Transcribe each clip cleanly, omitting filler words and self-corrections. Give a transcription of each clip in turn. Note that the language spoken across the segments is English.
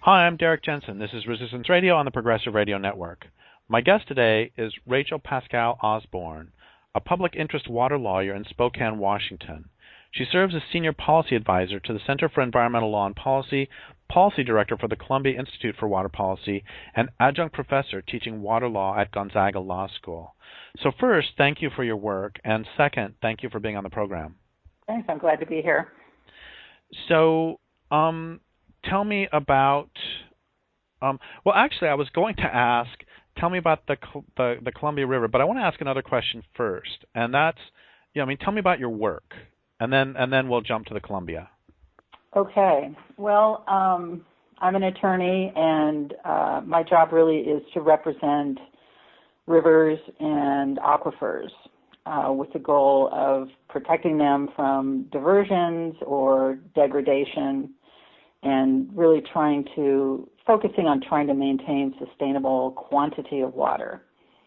Hi, I'm Derek Jensen. This is Resistance Radio on the Progressive Radio Network. My guest today is Rachel Pascal Osborne, a public interest water lawyer in Spokane, Washington. She serves as Senior Policy Advisor to the Center for Environmental Law and Policy, Policy Director for the Columbia Institute for Water Policy, and Adjunct Professor teaching water law at Gonzaga Law School. So first, thank you for your work, and second, thank you for being on the program. Thanks. I'm glad to be here. So, tell me about, well, actually, I was going to ask, tell me about the Columbia River, but I want to ask another question first, and that's, tell me about your work, and then we'll jump to the Columbia. Okay. Well, I'm an attorney, and my job really is to represent rivers and aquifers with the goal of protecting them from diversions or degradation, and really focusing on trying to maintain sustainable quantity of water.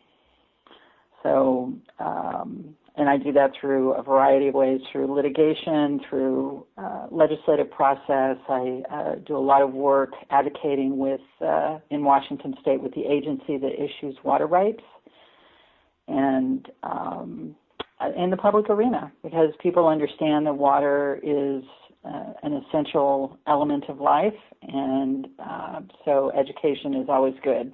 So, and I do that through a variety of ways, through litigation, through legislative process. I do a lot of work advocating in Washington State with the agency that issues water rights, and in the public arena, because people understand that water is an essential element of life, and so education is always good.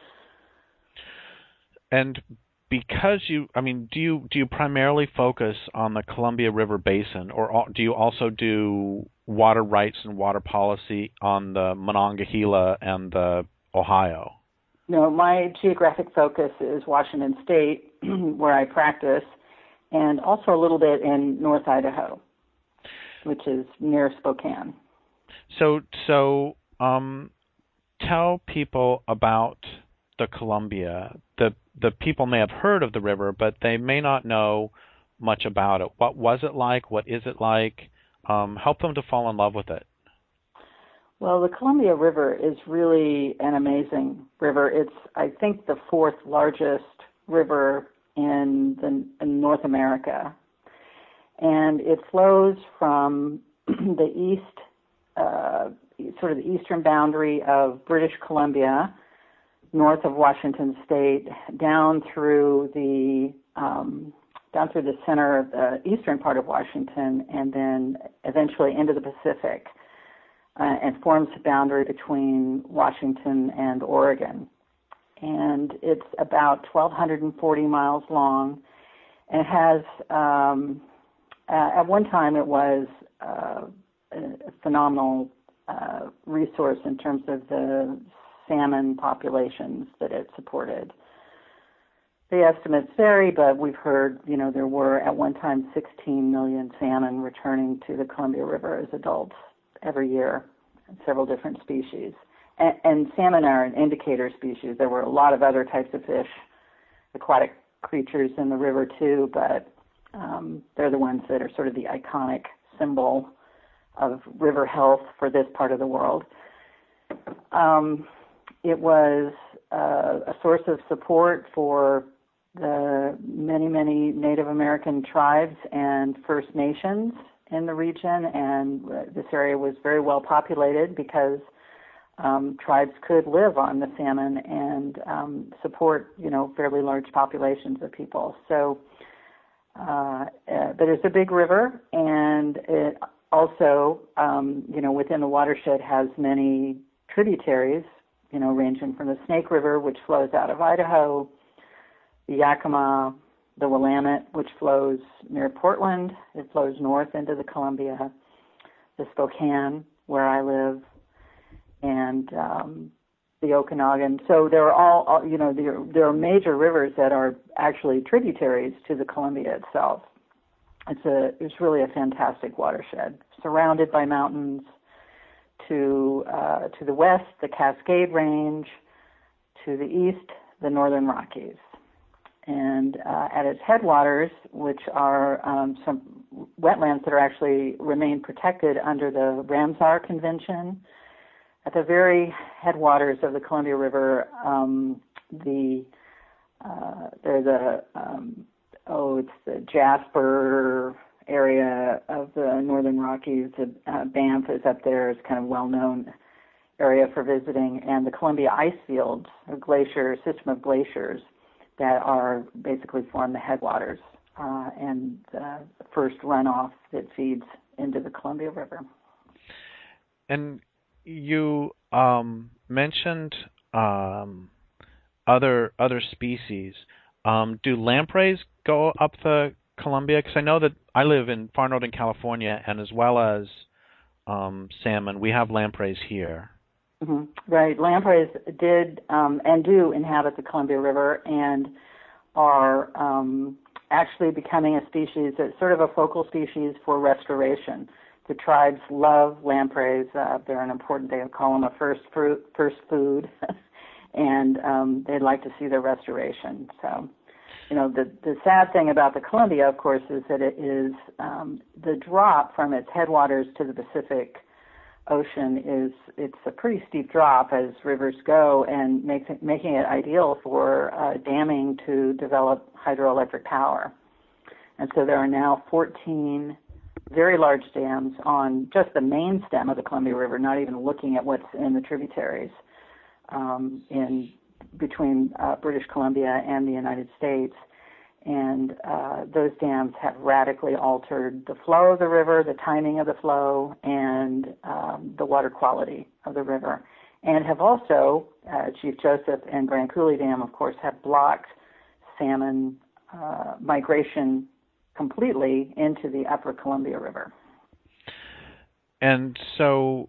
And because do you primarily focus on the Columbia River Basin, or do you also do water rights and water policy on the Monongahela and the Ohio? No, my geographic focus is Washington State, where I practice, and also a little bit in North Idaho, which is near Spokane. So tell people about the Columbia. The people may have heard of the river, but they may not know much about it. What was it like? What is it like? Help them to fall in love with it. Well, the Columbia River is really an amazing river. It's, I think, the fourth largest river in North America. And it flows from the east, sort of the eastern boundary of British Columbia, north of Washington State, down through the center of the eastern part of Washington, and then eventually into the Pacific, and forms the boundary between Washington and Oregon. And it's about 1,240 miles long, and it has, at one time it was a phenomenal resource in terms of the salmon populations that it supported. The estimates vary, but we've heard, there were at one time 16 million salmon returning to the Columbia River as adults every year, several different species. And salmon are an indicator species. There were a lot of other types of fish, aquatic creatures in the river too, but they're the ones that are sort of the iconic symbol of river health for this part of the world. It was a source of support for the many, many Native American tribes and First Nations in the region, and this area was very well populated because tribes could live on the salmon and support, fairly large populations of people. So, but it's a big river, and it also, within the watershed has many tributaries, ranging from the Snake River, which flows out of Idaho, the Yakima, the Willamette, which flows near Portland. It flows north into the Columbia, the Spokane, where I live, and the Okanagan. So there are all there are major rivers that are actually tributaries to the Columbia itself. It's really a fantastic watershed, surrounded by mountains. To the west, the Cascade Range. To the east, the Northern Rockies. And at its headwaters, which are some wetlands that are actually remain protected under the Ramsar Convention, at the very headwaters of the Columbia River, it's the Jasper area of the Northern Rockies. Banff is up there. It's kind of well known area for visiting, and the Columbia ice fields, a glacier system of glaciers that are basically form the headwaters and the first runoff that feeds into the Columbia River. And you mentioned other species. Do lampreys go up the Columbia? Because I know that I live in far northern California, and as well as salmon, we have lampreys here. Mm-hmm. Right. Lampreys did and do inhabit the Columbia River and are actually becoming a species that's sort of a focal species for restoration. The tribes love lampreys. They're an important, they call them a first food, and they'd like to see their restoration. So, the sad thing about the Columbia, of course, is that it is the drop from its headwaters to the Pacific Ocean it's a pretty steep drop as rivers go, and making it ideal for damming to develop hydroelectric power. And so there are now 14 very large dams on just the main stem of the Columbia River, not even looking at what's in the tributaries in between British Columbia and the United States. And those dams have radically altered the flow of the river, the timing of the flow, and the water quality of the river. And have also, Chief Joseph and Grand Coulee Dam, of course, have blocked salmon migration completely into the upper Columbia River. And so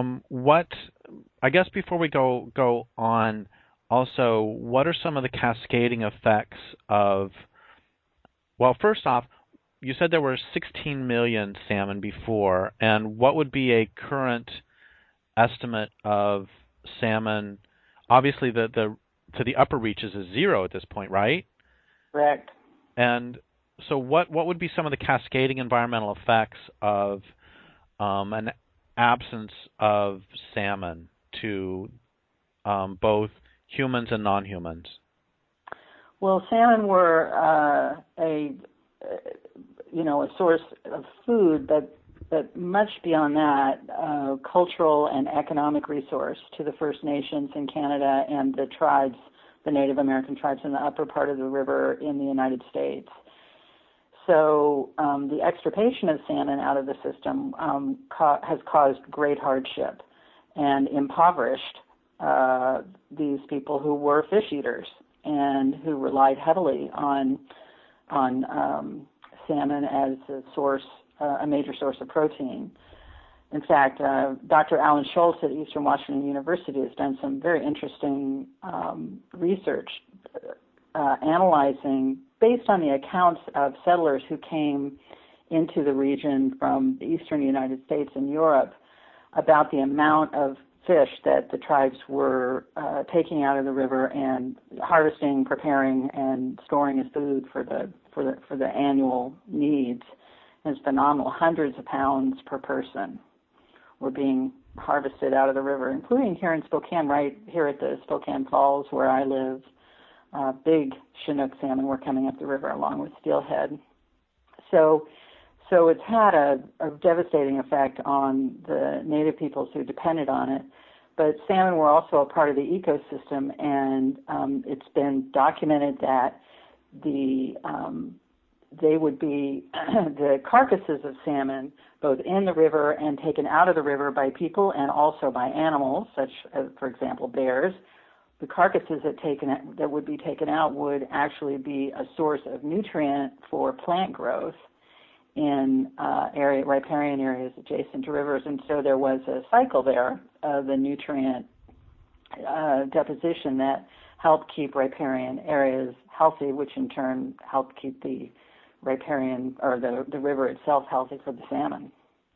I guess before we go on, also, what are some of the cascading effects of, well, first off, you said there were 16 million salmon before, and what would be a current estimate of salmon? Obviously, to the upper reaches is 0 at this point, right? Correct. And so what would be some of the cascading environmental effects of an absence of salmon to both humans and non-humans? Well, salmon were a source of food, but much beyond that, cultural and economic resource to the First Nations in Canada and the tribes, the Native American tribes in the upper part of the river in the United States. So the extirpation of salmon out of the system has caused great hardship and impoverished these people who were fish eaters and who relied heavily on salmon as a major source of protein. In fact, Dr. Alan Schultz at Eastern Washington University has done some very interesting research analyzing, based on the accounts of settlers who came into the region from the eastern United States and Europe, about the amount of fish that the tribes were taking out of the river and harvesting, preparing, and storing as food for the annual needs. And it's phenomenal. Hundreds of pounds per person were being harvested out of the river, including here in Spokane, right here at the Spokane Falls where I live. Big Chinook salmon were coming up the river along with steelhead. So it's had a devastating effect on the native peoples who depended on it. But salmon were also a part of the ecosystem, and it's been documented that they would be the carcasses of salmon, both in the river and taken out of the river by people and also by animals, such as, for example, bears. The carcasses that would be taken out would actually be a source of nutrient for plant growth in riparian areas adjacent to rivers, and so there was a cycle there of the nutrient deposition that helped keep riparian areas healthy, which in turn helped keep the riparian or the river itself healthy for the salmon.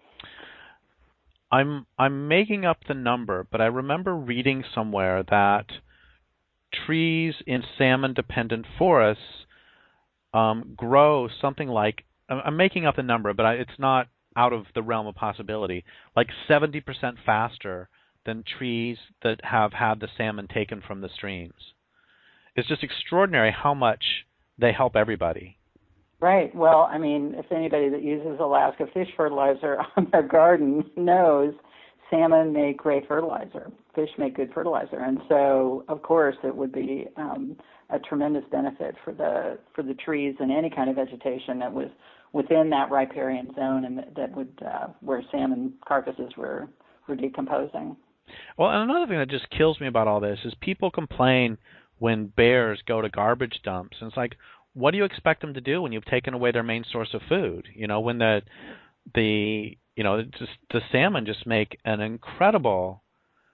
I'm making up the number, but I remember reading somewhere that trees in salmon-dependent forests grow something like, I'm making up the number, but it's not out of the realm of possibility, like 70% faster than trees that have had the salmon taken from the streams. It's just extraordinary how much they help everybody. Right. Well, I mean, if anybody that uses Alaska fish fertilizer on their garden knows salmon make great fertilizer. Fish make good fertilizer, and so of course it would be a tremendous benefit for the trees and any kind of vegetation that was within that riparian zone, and that would where salmon carcasses were decomposing. Well, and another thing that just kills me about all this is people complain when bears go to garbage dumps, and it's like, what do you expect them to do when you've taken away their main source of food? When the salmon just make an incredible.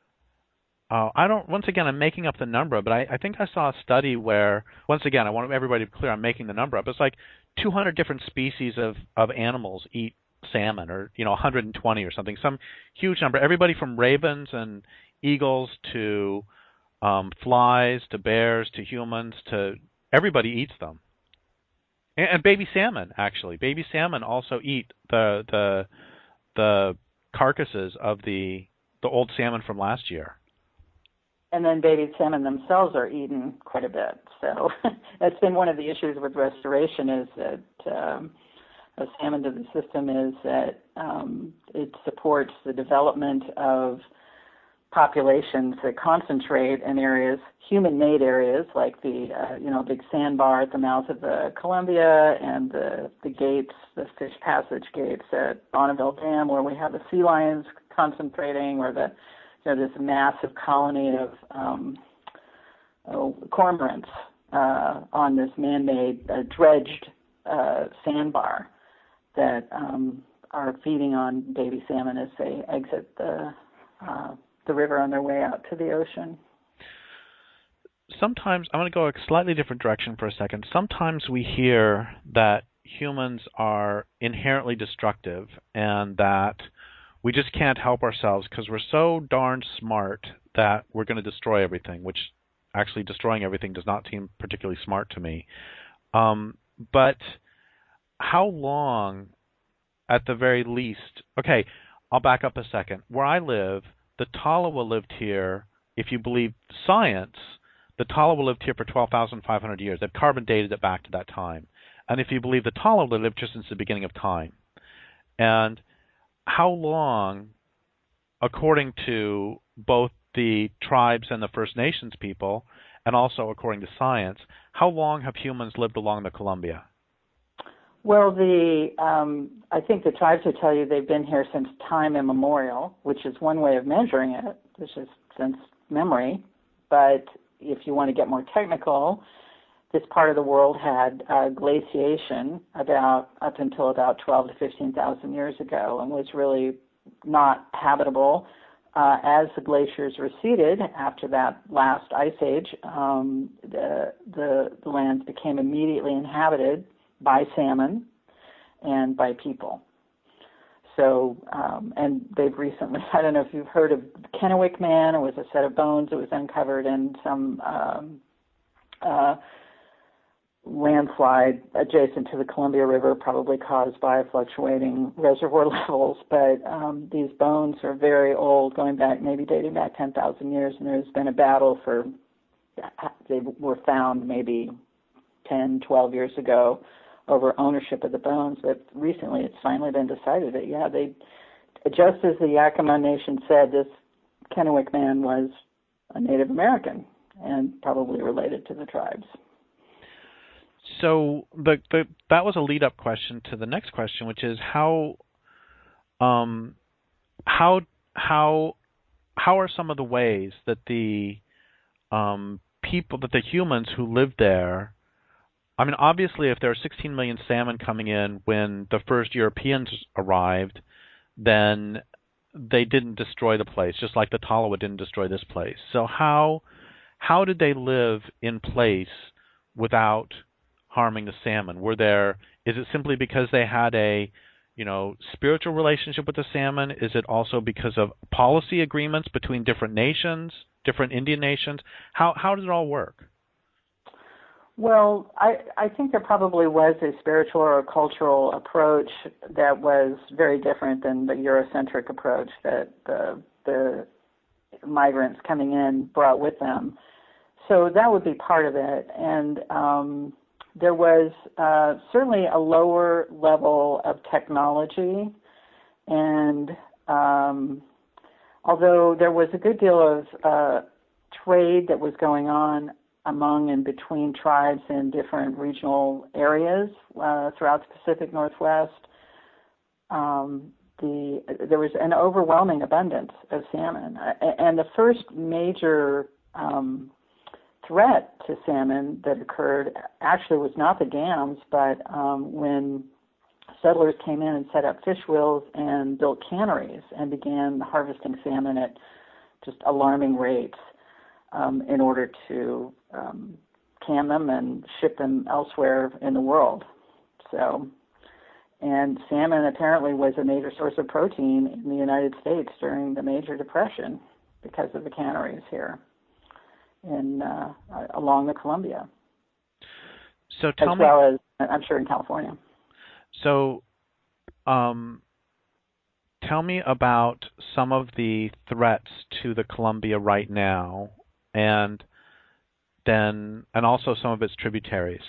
Once again, I'm making up the number, but I think I saw a study where, once again, I want everybody to be clear, I'm making the number up. It's like 200 different species of animals eat salmon, or 120 or something, some huge number. Everybody from ravens and eagles to flies to bears to humans to everybody eats them. And baby salmon, actually, baby salmon also eat the carcasses of the old salmon from last year. And then baby salmon themselves are eaten quite a bit. So that's been one of the issues with restoration, is that a salmon to the system is that it supports the development of populations that concentrate in areas, human-made areas, like the big sandbar at the mouth of the Columbia, and the gates, the fish passage gates at Bonneville Dam, where we have the sea lions concentrating, or this massive colony of cormorants on this man-made dredged sandbar that are feeding on baby salmon as they exit the river on their way out to the ocean. Sometimes, I'm going to go a slightly different direction for a second. Sometimes we hear that humans are inherently destructive and that we just can't help ourselves because we're so darn smart that we're going to destroy everything, which actually destroying everything does not seem particularly smart to me. But how long, at the very least, okay, I'll back up a second. Where I live, the Tolowa lived here, if you believe science, the Tolowa lived here for 12,500 years. They've carbon dated it back to that time. And if you believe the Tolowa lived here since the beginning of time. And how long, according to both the tribes and the First Nations people, and also according to science, how long have humans lived along the Columbia? Well, I think the tribes would tell you they've been here since time immemorial, which is one way of measuring it, which is since memory. But if you want to get more technical, this part of the world had glaciation up until about 12 to 15,000 years ago, and was really not habitable. As the glaciers receded after that last ice age, the lands became immediately inhabited by salmon and by people. So, and they've recently, I don't know if you've heard of Kennewick Man. It was a set of bones that was uncovered in some landslide adjacent to the Columbia River, probably caused by fluctuating reservoir levels. But these bones are very old, dating back 10,000 years, and there's been a battle they were found maybe 10, 12 years ago over ownership of the bones, but recently it's finally been decided that, just as the Yakima Nation said, this Kennewick Man was a Native American and probably related to the tribes. So that was a lead-up question to the next question, which is how are some of the ways that the humans who lived there, I mean, obviously, if there are 16 million salmon coming in when the first Europeans arrived, then they didn't destroy the place, just like the Tolowa didn't destroy this place. So how did they live in place without harming the salmon? Is it simply because they had a spiritual relationship with the salmon? Is it also because of policy agreements between different nations, different Indian nations? How does it all work? Well, I think there probably was a spiritual or a cultural approach that was very different than the Eurocentric approach that the migrants coming in brought with them. So that would be part of it. And there was certainly a lower level of technology and although there was a good deal of trade that was going on among and between tribes in different regional areas throughout the Pacific Northwest, there was an overwhelming abundance of salmon. And the first major threat to salmon that occurred actually was not the dams, but when settlers came in and set up fish wheels and built canneries and began harvesting salmon at just alarming rates in order to can them and ship them elsewhere in the world. So, and salmon apparently was a major source of protein in the United States during the Major Depression because of the canneries here in along the Columbia. So tell as me, well as I'm sure in California. So, tell me about some of the threats to the Columbia right now, and also some of its tributaries.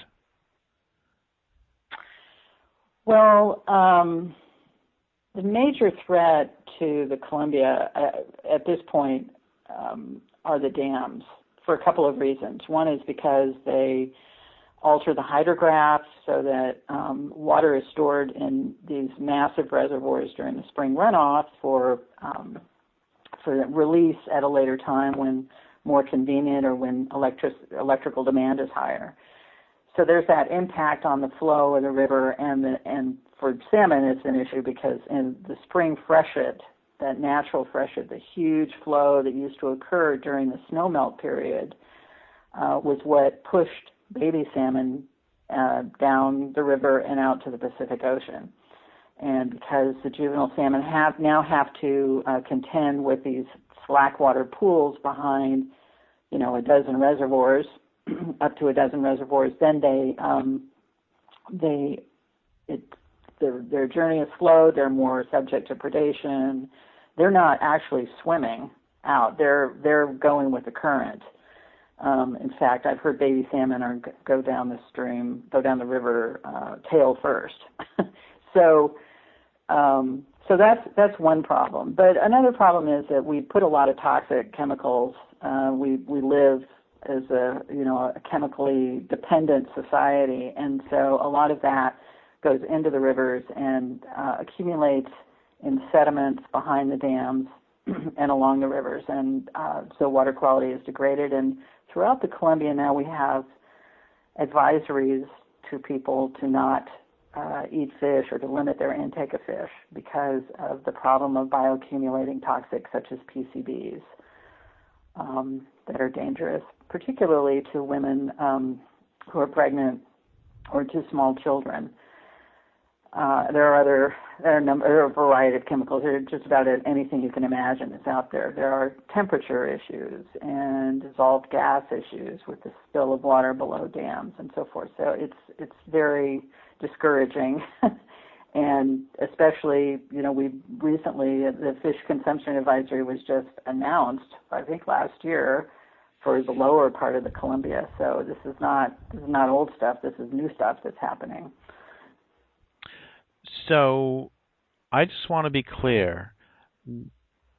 Well, the major threat to the Columbia at this point are the dams for a couple of reasons. One is because they alter the hydrographs so that water is stored in these massive reservoirs during the spring runoff for release at a later time when more convenient or when electrical demand is higher. So there's that impact on the flow of the river, and for salmon it's an issue because in the spring freshet, that natural freshet, the huge flow that used to occur during the snowmelt period was what pushed baby salmon down the river and out to the Pacific Ocean. And because the juvenile salmon now have to contend with these slackwater pools behind, a dozen reservoirs, up to a dozen reservoirs, then their journey is slow. They're more subject to predation. They're not actually swimming out. They're going with the current. In fact, I've heard baby salmon go down the river tail first. So that's one problem. But another problem is that we put a lot of toxic chemicals. We live as a chemically dependent society, and so a lot of that goes into the rivers and accumulates in sediments behind the dams and along the rivers, and so water quality is degraded. And throughout the Columbia now we have advisories to people to not eat fish or to limit their intake of fish because of the problem of bioaccumulating toxics such as PCBs that are dangerous, particularly to women who are pregnant or to small children. There are a variety of chemicals. There are just about anything you can imagine that's out there. There are temperature issues and dissolved gas issues with the spill of water below dams and so forth. So it's very discouraging. And especially, we recently, the fish consumption advisory was just announced, I think last year, for the lower part of the Columbia. So this is not old stuff. This is new stuff that's happening. So I just want to be clear. In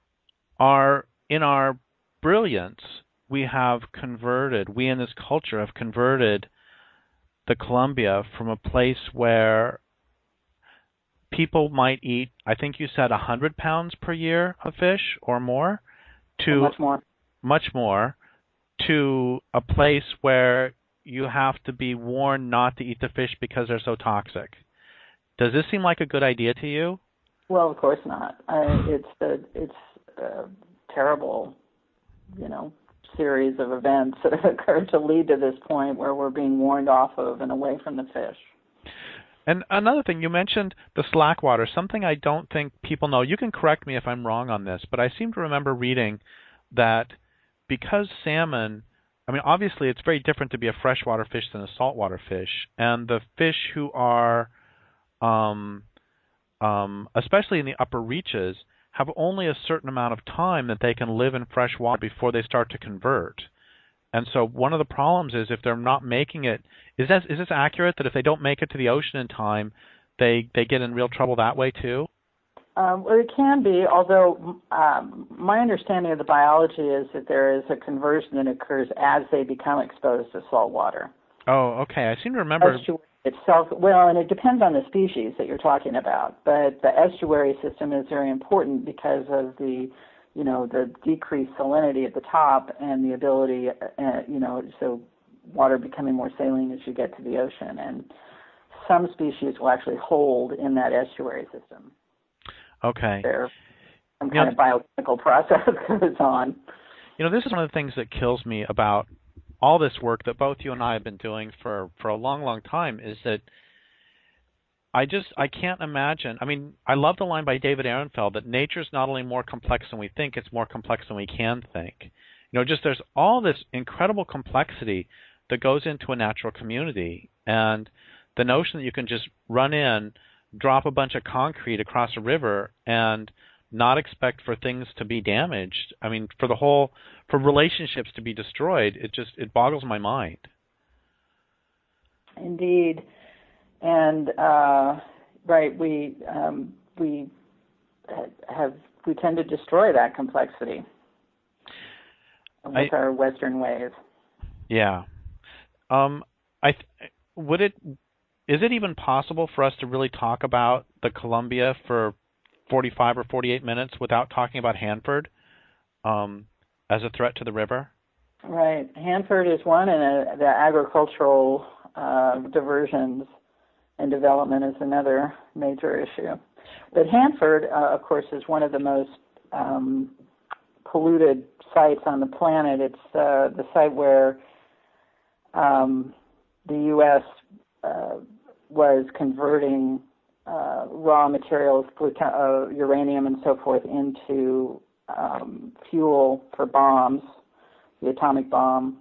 our brilliance, we in this culture have converted the Columbia from a place where people might eat, I think you said 100 pounds per year of fish or more, to much more, to a place where you have to be warned not to eat the fish because they're so toxic. Does this seem like a good idea to you? Well, of course not. It's a terrible, series of events that have occurred to lead to this point where we're being warned off of and away from the fish. And another thing, you mentioned the slack water, something I don't think people know. You can correct me if I'm wrong on this, but I seem to remember reading that because salmon, obviously it's very different to be a freshwater fish than a saltwater fish, and the fish who are especially in the upper reaches, have only a certain amount of time that they can live in fresh water before they start to convert. And so one of the problems is if they're not making it, is this accurate that if they don't make it to the ocean in time, they get in real trouble that way too? Well, it can be, although my understanding of the biology is that there is a conversion that occurs as they become exposed to salt water. Oh, okay. I seem to remember. Estuary itself, well, and it depends on the species that you're talking about, but the estuary system is very important because of the, the decreased salinity at the top and the ability, so water becoming more saline as you get to the ocean. And some species will actually hold in that estuary system. Okay. There, some kind of biochemical process goes on. This is one of the things that kills me about all this work that both you and I have been doing for a long, long time is that I can't imagine. I mean, I love the line by David Ehrenfeld that nature's not only more complex than we think, it's more complex than we can think. There's all this incredible complexity that goes into a natural community, and the notion that you can just run in, drop a bunch of concrete across a river and not expect for things to be damaged. I mean, for relationships to be destroyed, it boggles my mind. Indeed. And right, we tend to destroy that complexity with our Western ways. Yeah. Is it even possible for us to really talk about the Columbia for 45 or 48 minutes without talking about Hanford as a threat to the river? Right. Hanford is one, and the agricultural diversions and development is another major issue. But Hanford, of course, is one of the most polluted sites on the planet. It's the site where the U.S. Was converting raw materials, uranium and so forth, into fuel for bombs, the atomic bomb,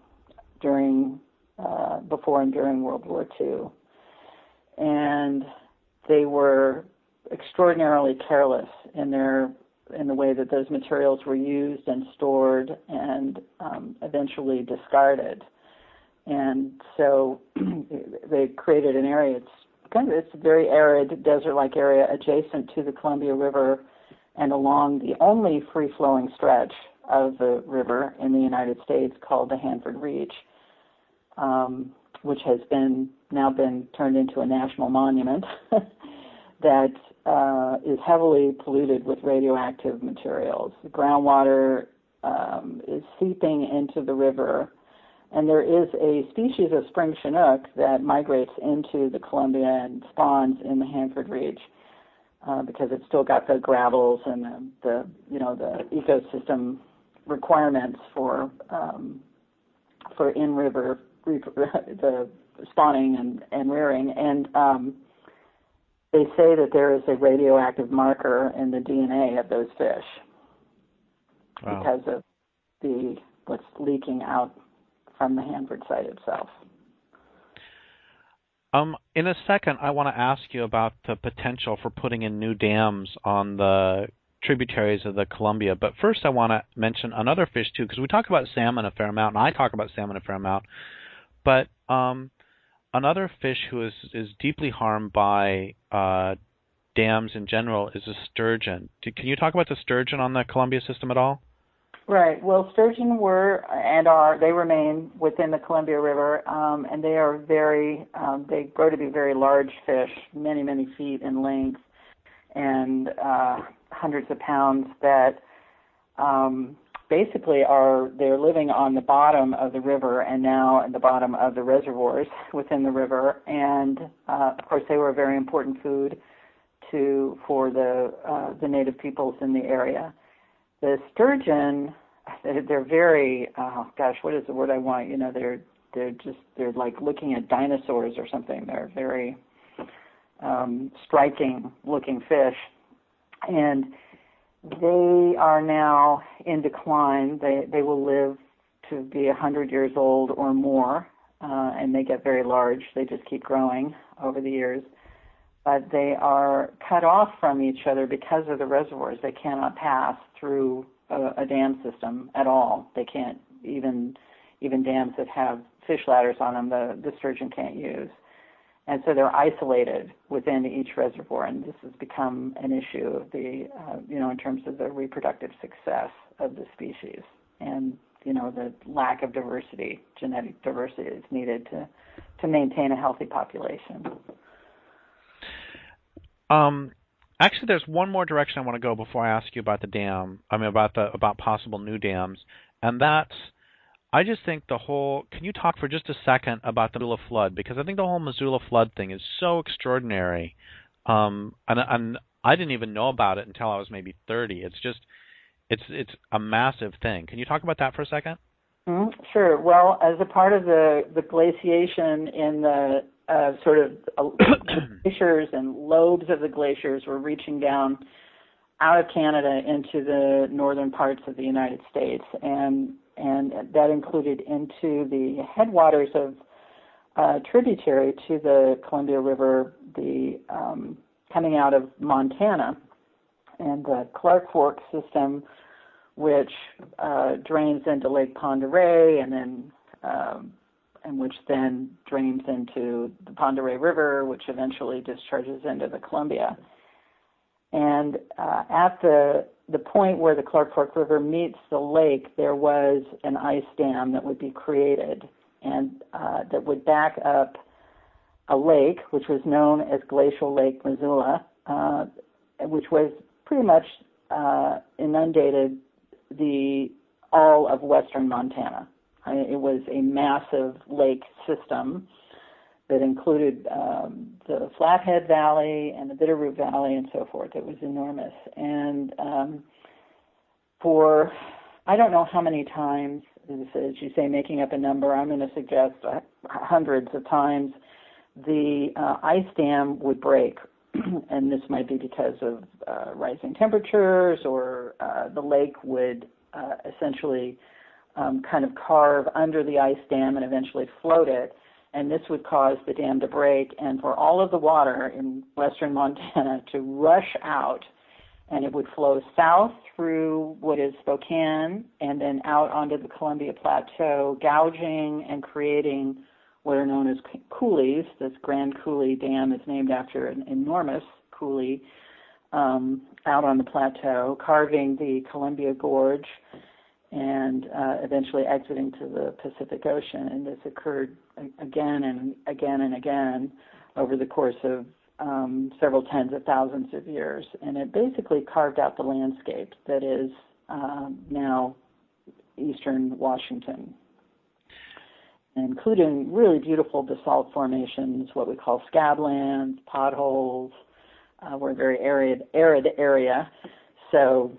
before and during World War II. And they were extraordinarily careless in the way that those materials were used and stored and eventually discarded. And so they created an area. It's a very arid, desert-like area adjacent to the Columbia River and along the only free-flowing stretch of the river in the United States called the Hanford Reach, which has now been turned into a national monument that is heavily polluted with radioactive materials. The groundwater is seeping into the river. And there is a species of spring chinook that migrates into the Columbia and spawns in the Hanford Reach because it's still got the gravels and the ecosystem requirements for in-river the spawning and rearing. And they say that there is a radioactive marker in the DNA of those fish because of what's leaking out from the Hanford site itself. In a second, I want to ask you about the potential for putting in new dams on the tributaries of the Columbia. But first, I want to mention another fish, too, because we talk about salmon a fair amount, and I talk about salmon a fair amount. But another fish who is deeply harmed by dams in general is a sturgeon. Can you talk about the sturgeon on the Columbia system at all? Right. Well, sturgeon they remain within the Columbia River, and they are they grow to be very large fish, many, many feet in length, and hundreds of pounds that basically they're living on the bottom of the river and now at the bottom of the reservoirs within the river. And, of course, they were a very important food for the native peoples in the area. The sturgeon, they're very, what is the word I want? They're like looking at dinosaurs or something. They're very striking looking fish. And they are now in decline. They will live to be 100 years old or more, and they get very large. They just keep growing over the years. But they are cut off from each other because of the reservoirs. They cannot pass through a dam system at all. They can't, even dams that have fish ladders on them, the sturgeon can't use. And so they're isolated within each reservoir, and this has become an issue of the, in terms of the reproductive success of the species, and the lack of diversity, genetic diversity, is needed to maintain a healthy population. Actually, there's one more direction I want to go before I ask you about the dam. About possible new dams, and that's. I just think can you talk for just a second about the Missoula flood? Because I think the whole Missoula flood thing is so extraordinary. And I didn't even know about it until I was maybe 30. It's a massive thing. Can you talk about that for a second? Mm-hmm. Sure. Well, as a part of the glaciation in the sort of glaciers and lobes of the glaciers were reaching down out of Canada into the northern parts of the United States, and that included into the headwaters of tributary to the Columbia River, coming out of Montana, and the Clark Fork system, which drains into Lake Pend Oreille, and which then drains into the Pend Oreille River, which eventually discharges into the Columbia. And at the point where the Clark Fork River meets the lake, there was an ice dam that would be created, and that would back up a lake, which was known as Glacial Lake Missoula, which was pretty much inundated all of western Montana. It was a massive lake system that included the Flathead Valley and the Bitterroot Valley and so forth. It was enormous. And for, I don't know how many times, as you say, making up a number, I'm going to suggest hundreds of times, the ice dam would break. And this might be because of rising temperatures, or the lake would essentially kind of carve under the ice dam and eventually float it. And this would cause the dam to break, and for all of the water in western Montana to rush out, and it would flow south through what is Spokane and then out onto the Columbia Plateau, gouging and creating what are known as coulees. This Grand Coulee Dam is named after an enormous coulee out on the plateau, carving the Columbia Gorge and eventually exiting to the Pacific Ocean. And this occurred again and again and again over the course of several tens of thousands of years. And it basically carved out the landscape that is now eastern Washington, including really beautiful basalt formations, what we call scablands, potholes. We're a very arid area, so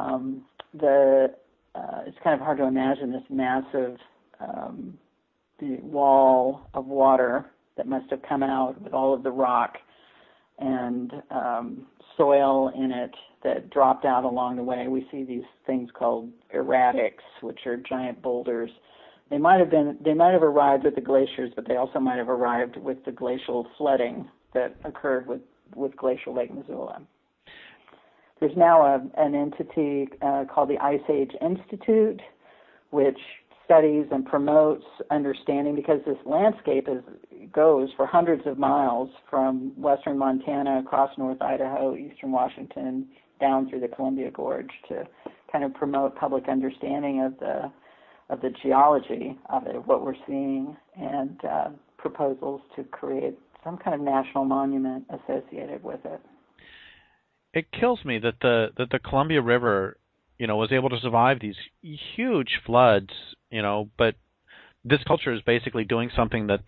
it's kind of hard to imagine this massive the wall of water that must have come out with all of the rock and soil in it that dropped out along the way. We see these things called erratics, which are giant boulders. They might have arrived with the glaciers, but they also might have arrived with the glacial flooding that occurred with Glacial Lake Missoula. There's now an entity called the Ice Age Institute, which studies and promotes understanding, because this landscape goes for hundreds of miles from western Montana across North Idaho, eastern Washington, down through the Columbia Gorge, to kind of promote public understanding of the geology of it, what we're seeing, and proposals to create some kind of national monument associated with it. It kills me that the Columbia River, was able to survive these huge floods, but this culture is basically doing something that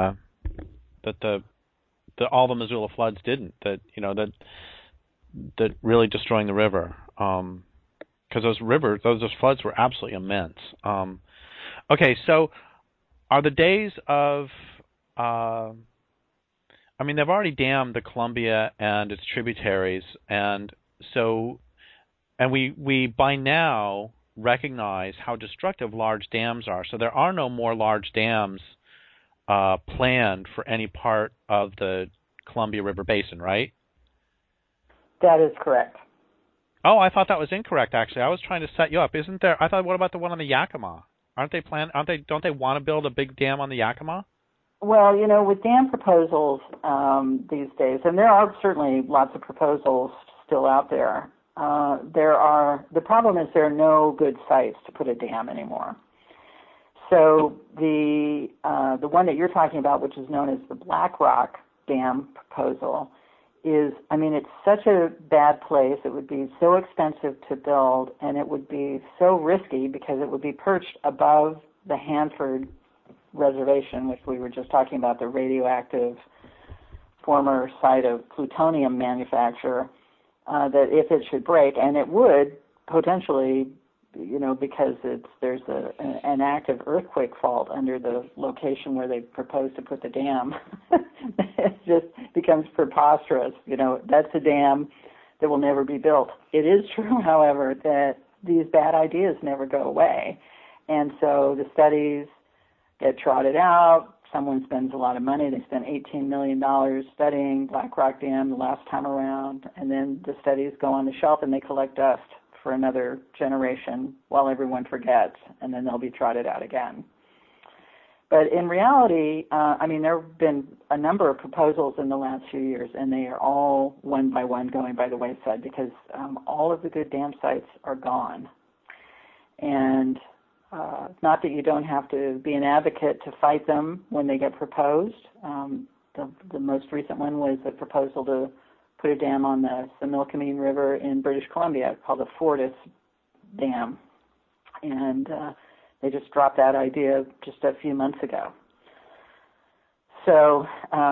all the Missoula floods didn't. That really destroying the river. Because those floods were absolutely immense. Okay, so are the days of they've already dammed the Columbia and its tributaries, and we by now recognize how destructive large dams are. So there are no more large dams planned for any part of the Columbia River Basin, right? That is correct. Oh, I thought that was incorrect, actually. I was trying to set you up. Isn't there? I thought, what about the one on the Yakima? Don't they want to build a big dam on the Yakima? Well, with dam proposals these days, and there are certainly lots of proposals still out there. The problem is there are no good sites to put a dam anymore. So the one that you're talking about, which is known as the Black Rock Dam proposal, it's such a bad place. It would be so expensive to build, and it would be so risky because it would be perched above the Hanford Reservation, which we were just talking about, the radioactive former site of plutonium manufacture, that if it should break, and it would potentially, because there's an active earthquake fault under the location where they propose to put the dam, it just becomes preposterous. That's a dam that will never be built. It is true, however, that these bad ideas never go away. And so the studies get trotted out. Someone spends a lot of money. They spent $18 million studying Black Rock Dam the last time around, and then the studies go on the shelf and they collect dust for another generation while everyone forgets, and then they'll be trotted out again. But in reality, there have been a number of proposals in the last few years, and they are all one by one going by the wayside because all of the good dam sites are gone. And not that you don't have to be an advocate to fight them when they get proposed. The most recent one was a proposal to put a dam on the Similkameen River in British Columbia called the Fortis Dam. And they just dropped that idea just a few months ago. So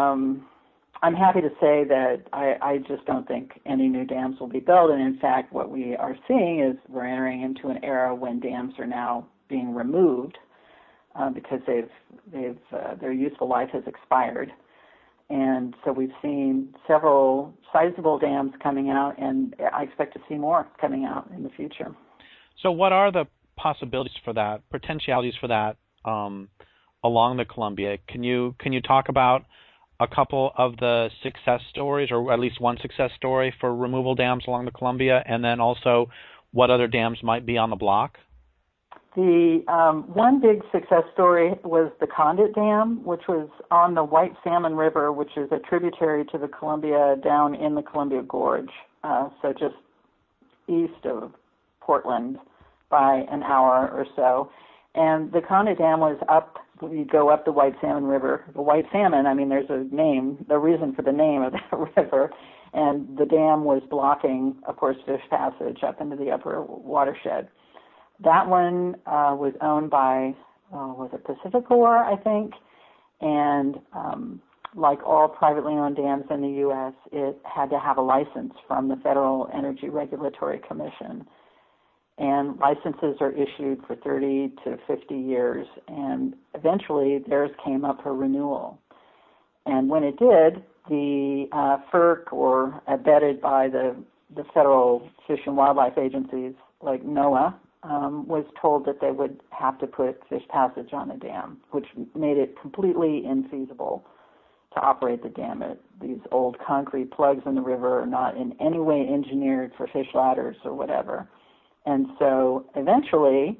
I'm happy to say that I just don't think any new dams will be built. And in fact, what we are seeing is we're entering into an era when dams are now being removed because their useful life has expired. And so we've seen several sizable dams coming out, and I expect to see more coming out in the future. So what are the possibilities for that, potentialities for that along the Columbia? Can you talk about a couple of the success stories, or at least one success story for removal dams along the Columbia, and then also what other dams might be on the block? The one big success story was the Condit Dam, which was on the White Salmon River, which is a tributary to the Columbia down in the Columbia Gorge, so just east of Portland by an hour or so. And the Condit Dam was up, you go up the White Salmon River. The White Salmon, there's a reason for the name of that river, and the dam was blocking, of course, fish passage up into the upper watershed. That one was owned by, was it Pacificor, I think? And like all privately owned dams in the U.S., it had to have a license from the Federal Energy Regulatory Commission. And licenses are issued for 30 to 50 years, and eventually theirs came up for renewal. And when it did, the FERC, or abetted by the federal fish and wildlife agencies like NOAA, was told that they would have to put fish passage on the dam, which made it completely infeasible to operate the dam. These old concrete plugs in the river are not in any way engineered for fish ladders or whatever. And so eventually,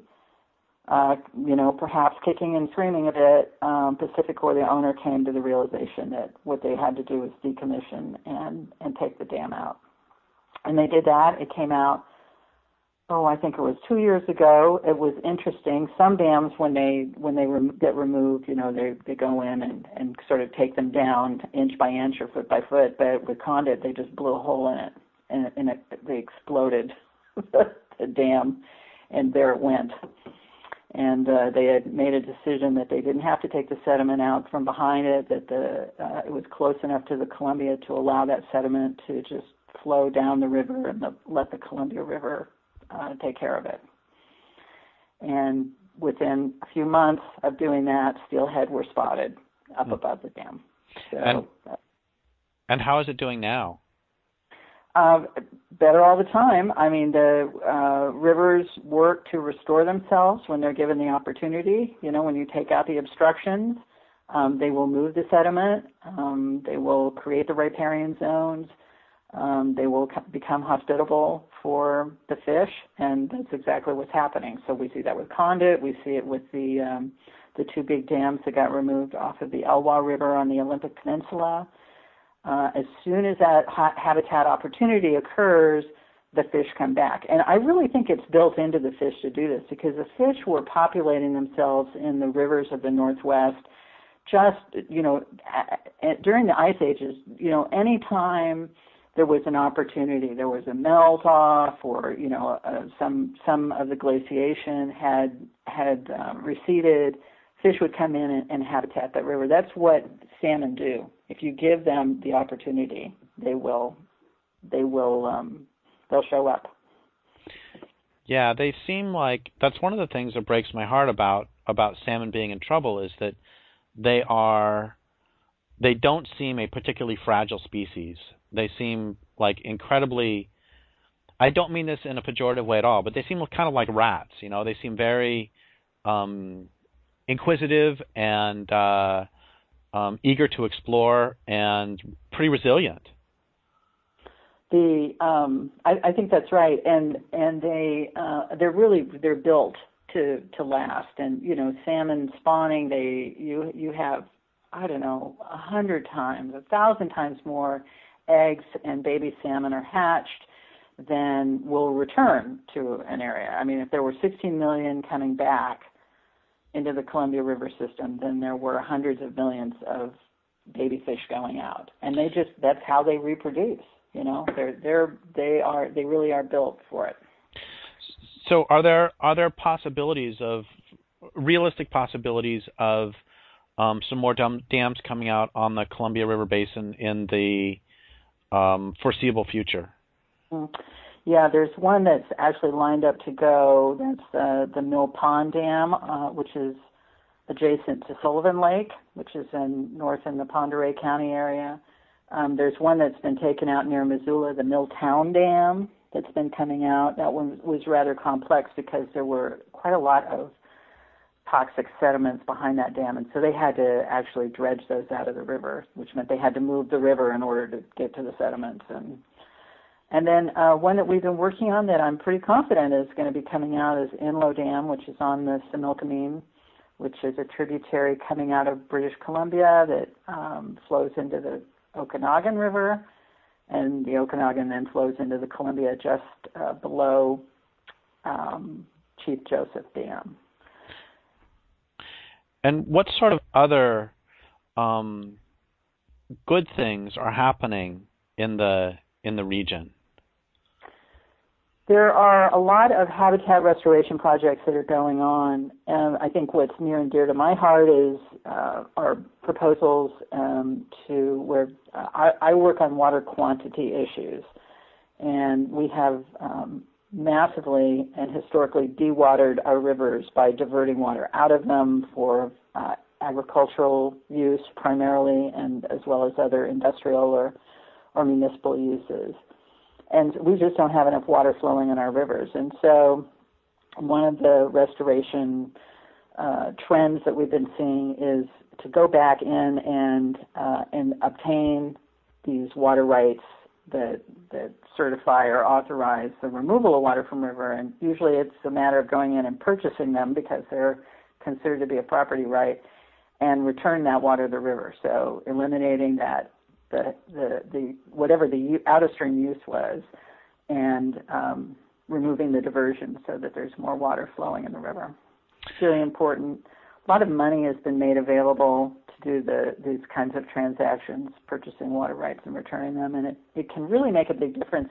perhaps kicking and screaming a bit, Pacificor, the owner, came to the realization that what they had to do was decommission and take the dam out. And they did that. It came out, I think it was 2 years ago. It was interesting. Some dams, when they get removed, they go in and sort of take them down inch by inch or foot by foot. But with Condit, they just blew a hole in it, and they exploded the dam, and there it went. And they had made a decision that they didn't have to take the sediment out from behind it, that it was close enough to the Columbia to allow that sediment to just flow down the river and let the Columbia River take care of it. And within a few months of doing that, steelhead were spotted up above the dam. So, and how is it doing now? Better all the time. The rivers work to restore themselves when they're given the opportunity. When you take out the obstructions, they will move the sediment. They will create the riparian zones. They will become hospitable for the fish, and that's exactly what's happening. So we see that with Condit. We see it with the the two big dams that got removed off of the Elwha River on the Olympic Peninsula. As soon as that habitat opportunity occurs, the fish come back. And I really think it's built into the fish to do this, because the fish were populating themselves in the rivers of the Northwest just, during the ice ages. Any time there was an opportunity, there was a melt off, or some of the glaciation had receded, fish would come in and habitat that river. That's what salmon do. If you give them the opportunity, they'll show up. Yeah, they seem like that's one of the things that breaks my heart about salmon being in trouble, is that they don't seem a particularly fragile species. They seem like incredibly, I don't mean this in a pejorative way at all, but they seem kind of like rats. They seem very inquisitive and eager to explore and pretty resilient. I think that's right, and they're built to last. And salmon spawning, you have, I don't know, 100 times, 1,000 times more eggs and baby salmon are hatched than will return to an area. I mean, if there were 16 million coming back into the Columbia River system, then there were hundreds of millions of baby fish going out, and that's how they reproduce. They really are built for it. So are there realistic possibilities of some more dams coming out on the Columbia River Basin in the foreseeable future? Yeah, there's one that's actually lined up to go. That's the Mill Pond Dam, which is adjacent to Sullivan Lake, which is north in the Pend Oreille County area. There's one that's been taken out near Missoula, the Milltown Dam, that's been coming out. That one was rather complex because there were quite a lot of toxic sediments behind that dam, and so they had to actually dredge those out of the river, which meant they had to move the river in order to get to the sediments. And then one that we've been working on that I'm pretty confident is going to be coming out is Inlo Dam, which is on the Similkameen, which is a tributary coming out of British Columbia that flows into the Okanagan River, and the Okanagan then flows into the Columbia just below Chief Joseph Dam. And what sort of other good things are happening in the region? There are a lot of habitat restoration projects that are going on, and I think what's near and dear to my heart is our proposals to where I work on water quantity issues, and we have massively and historically dewatered our rivers by diverting water out of them for agricultural use primarily, and as well as other industrial or municipal uses. And we just don't have enough water flowing in our rivers. And so one of the restoration trends that we've been seeing is to go back in and obtain these water rights that certify or authorize the removal of water from river. And usually it's a matter of going in and purchasing them because they're considered to be a property right, and return that water to the river. So eliminating that the whatever the out-of-stream use was, and removing the diversion so that there's more water flowing in the river. It's really important. A lot of money has been made available to do these kinds of transactions, purchasing water rights and returning them, and it can really make a big difference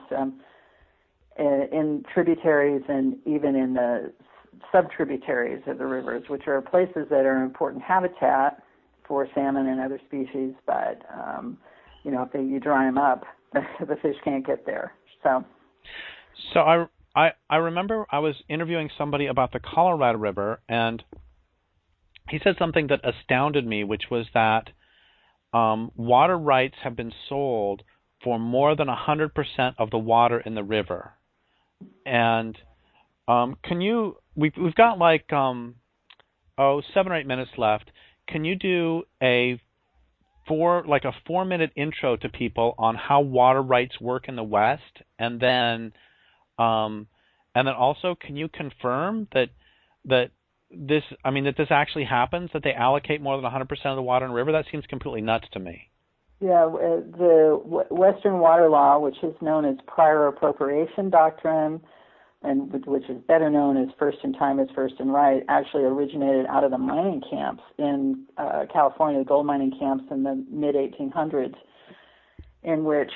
in tributaries and even in the sub-tributaries of the rivers, which are places that are important habitat for salmon and other species, but if you dry them up, the fish can't get there. So I remember I was interviewing somebody about the Colorado River, and he said something that astounded me, which was that water rights have been sold for more than 100% of the water in the river. And we've got like 7 or 8 minutes left. Can you do a 4-minute intro to people on how water rights work in the West, and then also can you confirm that that this actually happens, that they allocate more than 100% of the water in the river? That seems completely nuts to me. Yeah, the Western water law, which is known as prior appropriation doctrine, and which is better known as first in time is first in right, actually originated out of the mining camps in California, gold mining camps in the mid-1800s, in which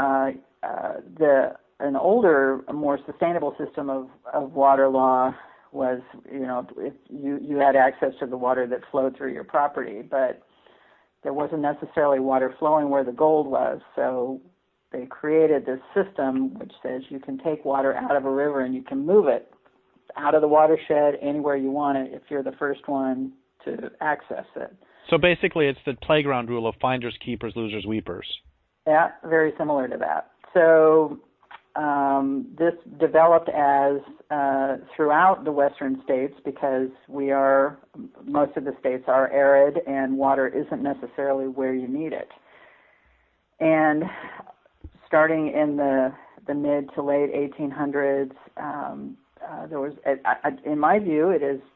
an older, more sustainable system of water law was, if you had access to the water that flowed through your property, but there wasn't necessarily water flowing where the gold was, so they created this system which says you can take water out of a river and you can move it out of the watershed anywhere you want it if you're the first one to access it. So basically it's the playground rule of finders, keepers, losers, weepers. Yeah, very similar to that. So this developed as throughout the western states, because most of the states are arid and water isn't necessarily where you need it. And starting in the mid to late 1800s, there was, in my view,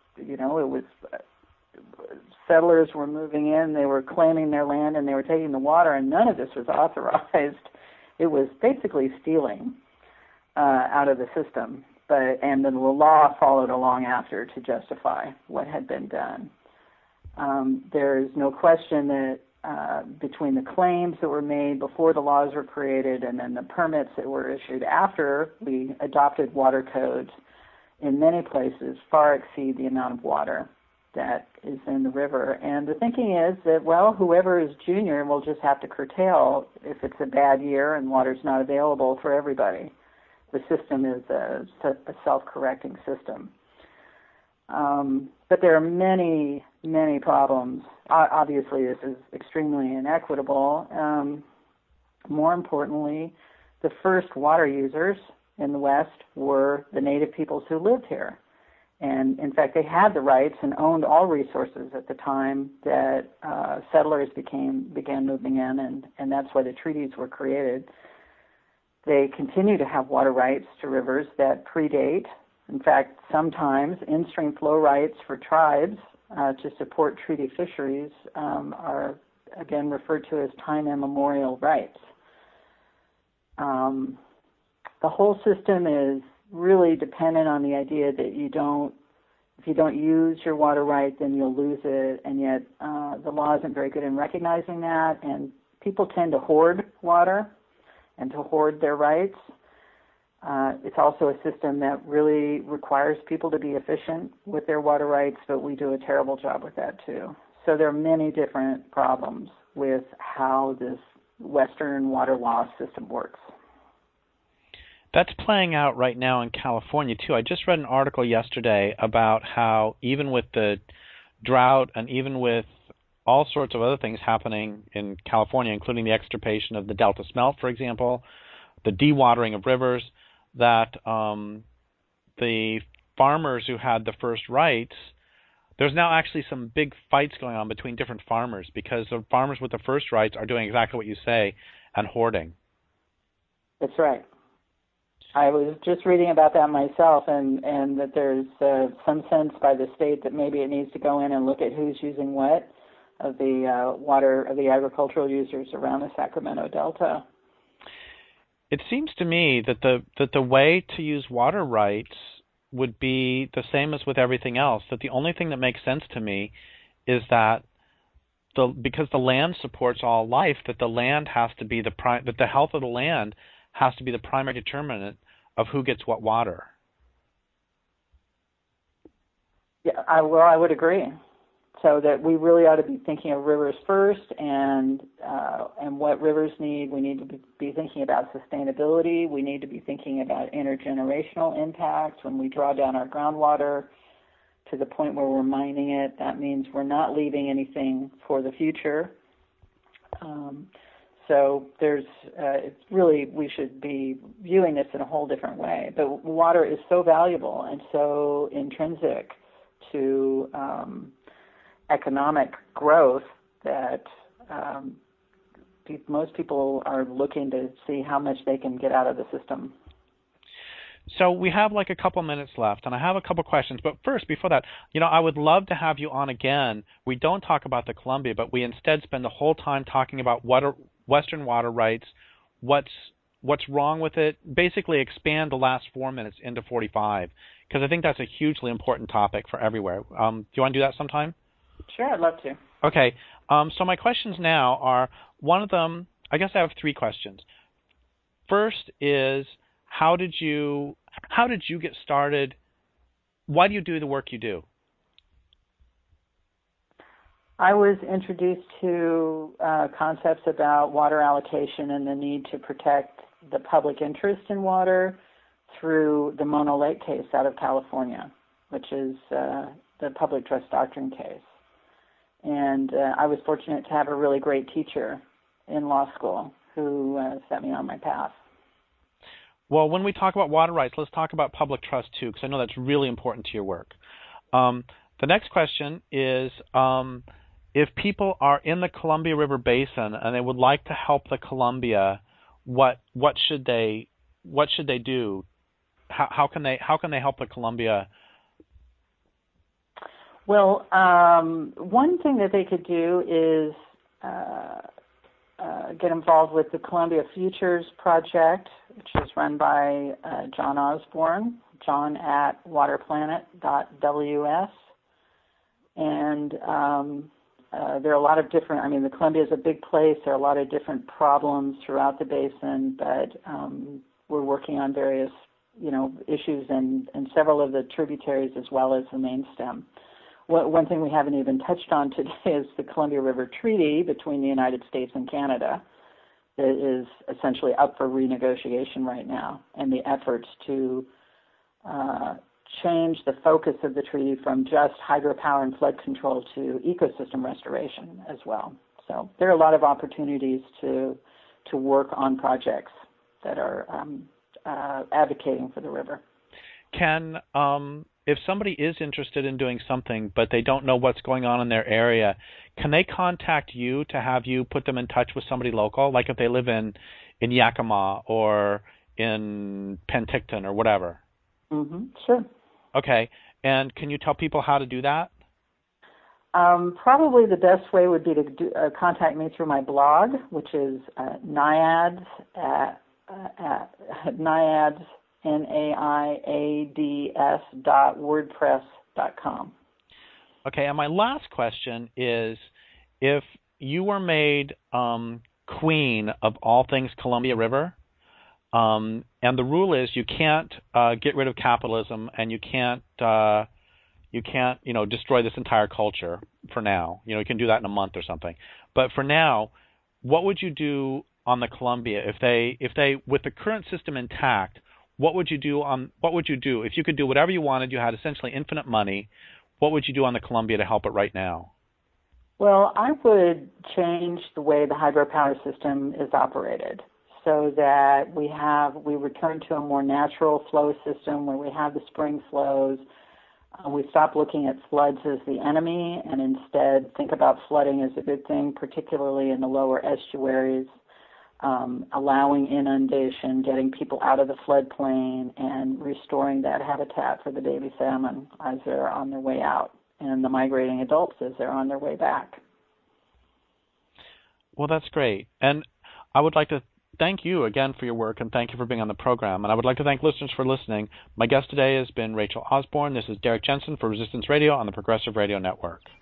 settlers were moving in, they were claiming their land, and they were taking the water, and none of this was authorized. It was basically stealing out of the system, and then the law followed along after to justify what had been done. There's no question that between the claims that were made before the laws were created and then the permits that were issued after we adopted water codes, in many places far exceed the amount of water that is in the river. And the thinking is that, well, whoever is junior will just have to curtail if it's a bad year and water's not available for everybody. The system is a self-correcting system. But there are many, many problems. Obviously, this is extremely inequitable. More importantly, the first water users in the West were the native peoples who lived here. And in fact, they had the rights and owned all resources at the time that settlers began moving in, and that's why the treaties were created. They continue to have water rights to rivers that predate. In fact, sometimes in-stream flow rights for tribes to support treaty fisheries are, again, referred to as time immemorial rights. The whole system is really dependent on the idea that if you don't use your water right, then you'll lose it, and yet the law isn't very good in recognizing that, and people tend to hoard water and to hoard their rights. It's also a system that really requires people to be efficient with their water rights, but we do a terrible job with that too. So there are many different problems with how this Western water law system works. That's playing out right now in California, too. I just read an article yesterday about how even with the drought and even with all sorts of other things happening in California, including the extirpation of the Delta smelt, for example, the dewatering of rivers, that the farmers who had the first rights, there's now actually some big fights going on between different farmers because the farmers with the first rights are doing exactly what you say and hoarding. That's right. I was just reading about that myself, and that there's some sense by the state that maybe it needs to go in and look at who's using what of the water of the agricultural users around the Sacramento Delta. It seems to me that the way to use water rights would be the same as with everything else. That the only thing that makes sense to me is that because the land supports all life, that the land has to be that the health of the land has to be the primary determinant of who gets what water. Yeah, I would agree. So that we really ought to be thinking of rivers first, and what rivers need. We need to be thinking about sustainability. We need to be thinking about intergenerational impacts. When we draw down our groundwater to the point where we're mining it, that means we're not leaving anything for the future. So it's really, we should be viewing this in a whole different way. But water is so valuable and so intrinsic to economic growth that most people are looking to see how much they can get out of the system. So we have like a couple minutes left, and I have a couple questions. But first, before that, I would love to have you on again. We don't talk about the Columbia, but we instead spend the whole time talking about Western water rights, what's wrong with it. Basically, expand the last 4 minutes into 45, because I think that's a hugely important topic for everywhere. Do you want to do that sometime? Sure, I'd love to. Okay. So my questions now are, one of them, I guess I have three questions. First is, how did you get started? Why do you do the work you do? I was introduced to concepts about water allocation and the need to protect the public interest in water through the Mono Lake case out of California, which is the public trust doctrine case. And I was fortunate to have a really great teacher in law school who set me on my path. Well, when we talk about water rights, let's talk about public trust too, because I know that's really important to your work. The next question is, if people are in the Columbia River Basin and they would like to help the Columbia, what should they do? How can they help the Columbia? Well, one thing that they could do is get involved with the Columbia Futures Project, which is run by John Osborne, John at waterplanet.ws. And there are a lot of different, the Columbia is a big place. There are a lot of different problems throughout the basin, but we're working on various, issues in several of the tributaries as well as the main stem. One thing we haven't even touched on today is the Columbia River Treaty between the United States and Canada that is essentially up for renegotiation right now, and the efforts to change the focus of the treaty from just hydropower and flood control to ecosystem restoration as well. So there are a lot of opportunities to work on projects that are advocating for the river. If somebody is interested in doing something but they don't know what's going on in their area, can they contact you to have you put them in touch with somebody local, like if they live in Yakima or in Penticton or whatever? Mm-hmm. Sure. Okay. And can you tell people how to do that? Probably the best way would be to contact me through my blog, which is NIADS NIADS.wordpress.com. Okay, and my last question is, if you were made queen of all things Columbia River, and the rule is you can't get rid of capitalism, and you can't destroy this entire culture for now. You can do that in a month or something. But for now, what would you do on the Columbia if they with the current system intact? What would you do if you could do whatever you wanted? You had essentially infinite money. What would you do on the Columbia to help it right now? Well, I would change the way the hydropower system is operated so that we return to a more natural flow system where we have the spring flows. We stop looking at floods as the enemy and instead think about flooding as a good thing, particularly in the lower estuaries. Allowing inundation, getting people out of the floodplain, and restoring that habitat for the baby salmon as they're on their way out, and the migrating adults as they're on their way back. Well, that's great. And I would like to thank you again for your work, and thank you for being on the program. And I would like to thank listeners for listening. My guest today has been Rachel Osborne. This is Derek Jensen for Resistance Radio on the Progressive Radio Network.